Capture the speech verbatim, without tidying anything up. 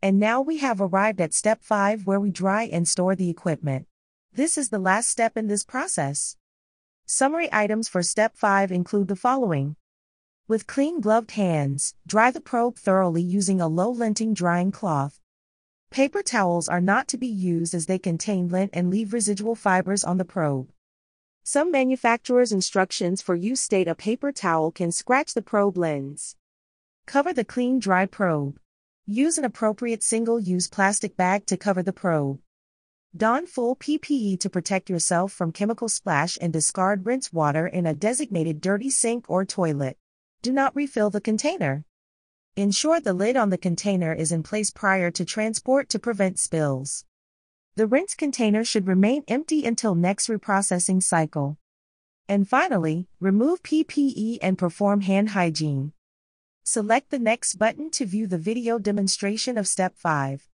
And now we have arrived at step five, where we dry and store the equipment. This is the last step in this process. Summary items for step five include the following. With clean gloved hands, dry the probe thoroughly using a low-linting drying cloth. Paper towels are not to be used as they contain lint and leave residual fibers on the probe. Some manufacturers' instructions for use state a paper towel can scratch the probe lens. Cover the clean, dry probe. Use an appropriate single-use plastic bag to cover the probe. Don full P P E to protect yourself from chemical splash and discard rinse water in a designated dirty sink or toilet. Do not refill the container. Ensure the lid on the container is in place prior to transport to prevent spills. The rinse container should remain empty until next reprocessing cycle. And finally, remove P P E and perform hand hygiene. Select the next button to view the video demonstration of step five.